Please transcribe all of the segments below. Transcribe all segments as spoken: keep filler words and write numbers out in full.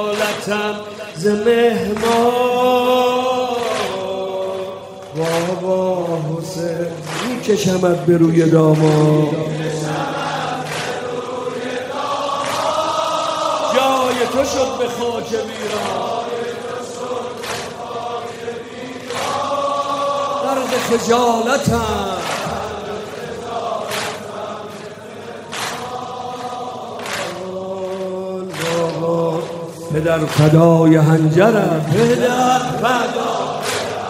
خجالتم ز مهمان. بابا حسین میکشمت به روی داماد، جای تو شد به خاک ویران. درد خجالتم پدر فدای هنجرم، پدر فدای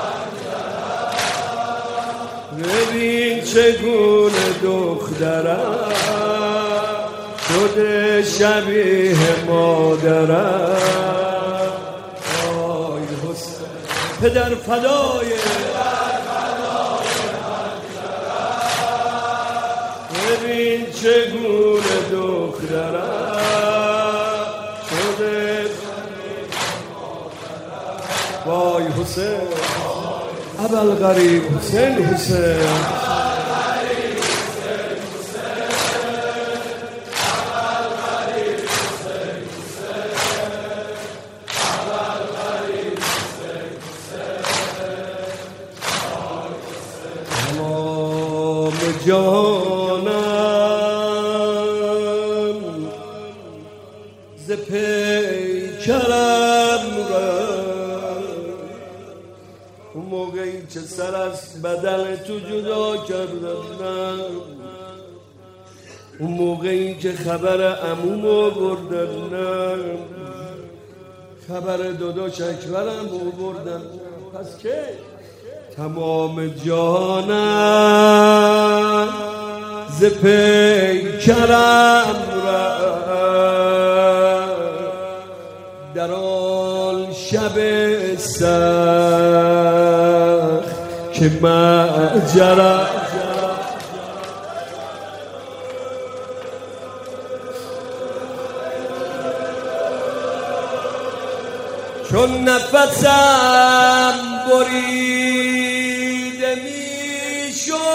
هنجرم. ببین چگونه دخترم شده شبیه مادرم. آی حسین پدر فدای ببین چگونه دخترم شده. وای حسین ابوالغریب حسین حسین تمام جانم ز پیکرم اون موقعی که سر از بدن تو جدا کردم، اون موقعی که خبر عمومو بردم، خبر داداش اکبرم بردم. پس که تمام جانم ز پیکرم در آن شب سخت که مأجرم چون نفسم بریده می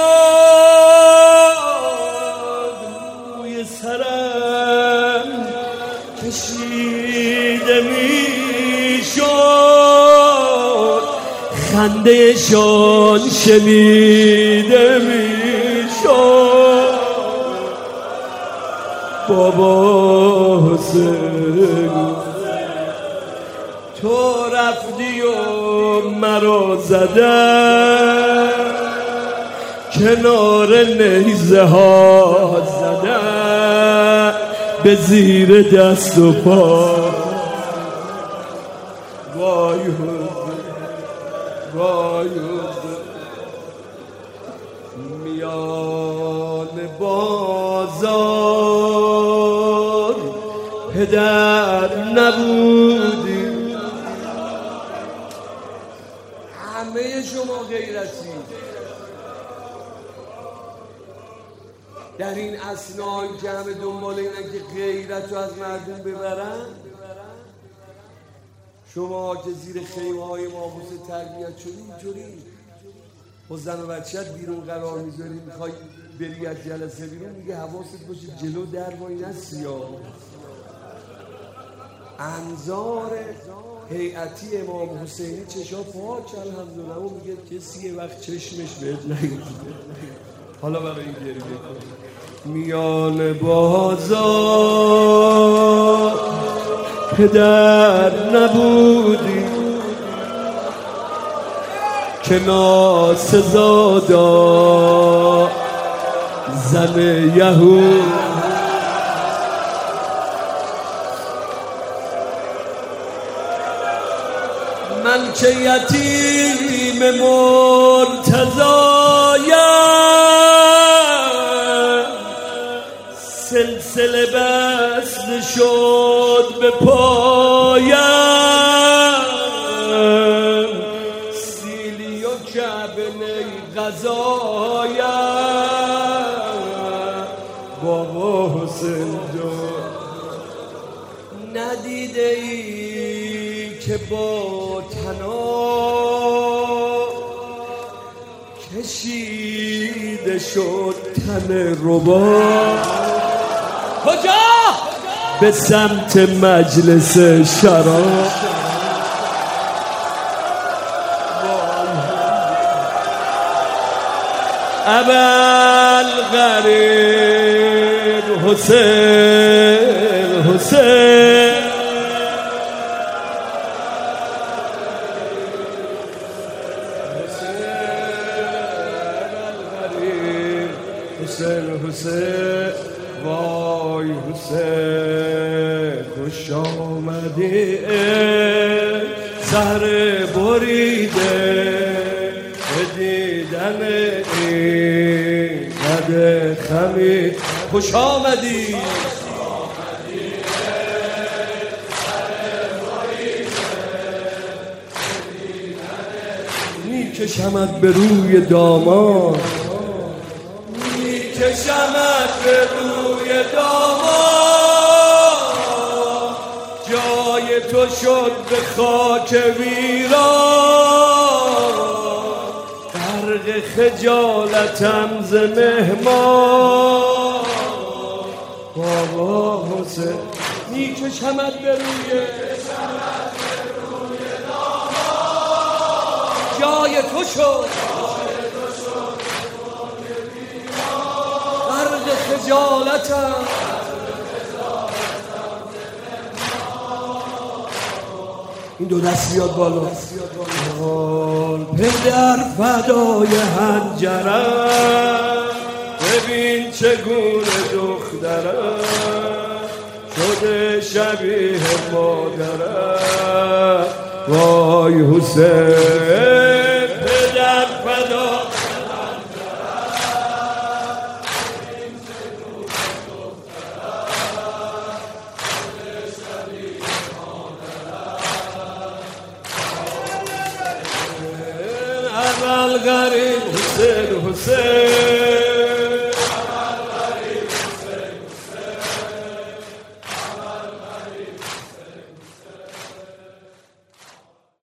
شد، روی سرم کشیده می شد، خنده شان شنیده می شد. بابا حسین تو رفتی و مرا زدن، کنار نیزه ها زدن به زیر دست و پا. وای وای میان بازار پدر نبودی. همه شما غیرتی در این اثناء که همه دنبال اینن که غیرت رو از مردم ببرن، شما که زیر خیمه های ماموس تربیت شدی اینجوری با زن و بچه‌ت بیرون قرار میذاری، میخوای بری از جلسه بیرون، میگه حواست باشه جلو در با این سیاه. انظار هیئتی امام حسینی چشا پاک الحمدلله، و میگه کسی یه وقت چشمش بهت نگیده. حالا برای این گریه کن. میان بازار پدر نبودی که ناسزادا زن یهود. من که یتیم مرتضایم، سلسله بسته شد به پایم، سیلی و کعبه نی غذایم. بابا حسین جان ندیده ای که با تنا کشیده شد تن ربا؟ کجا؟ به سمت مجلس شراب. ابوالغریب حسین حسین حسین حسین وای حسین خوش آمدی سر بریده به دیدن این قد خمی. خوش آمدی میکشمت به روی داماد، میکشمت به روی داماد، جای تو شد به خاک ویران، غرق خجالتم ز مهمان. بابا حسین میکشمت به روی جای تو شد غرق خجالتم. این دو دست بیاد بالا. پدر فدای حنجرم، ببین چگونه دخترم شده شبیه مادرم. وای حسین پدر فدا ابوالغریب حسین حسین